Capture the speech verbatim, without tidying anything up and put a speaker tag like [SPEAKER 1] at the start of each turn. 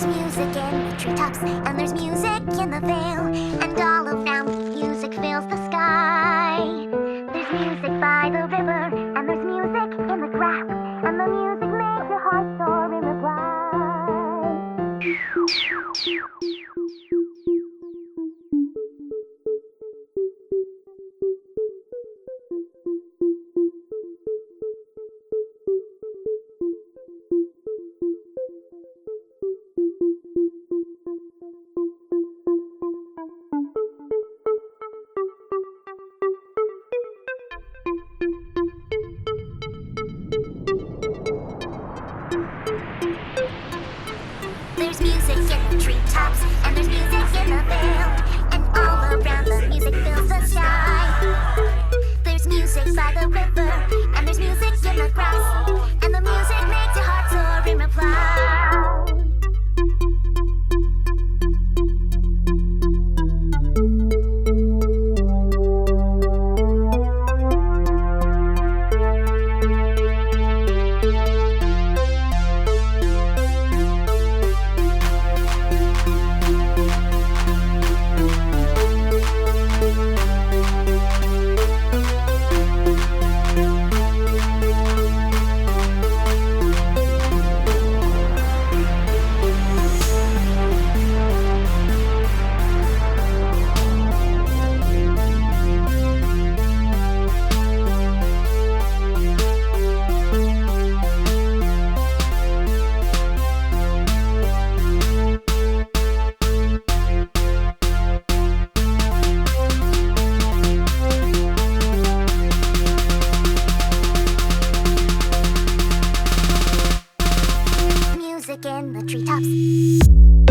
[SPEAKER 1] There's music in the treetops, and there's music in the vale, and all around music fills the sky. There's music by the river, and there's music in the grass, and the music makes your heart soar in reply. There's music in the treetops, and there's music in the vale, and all around the music fills the sky. There's music by the river, and there's music in the grass, and the music makes your heart soar in reply. In the treetops.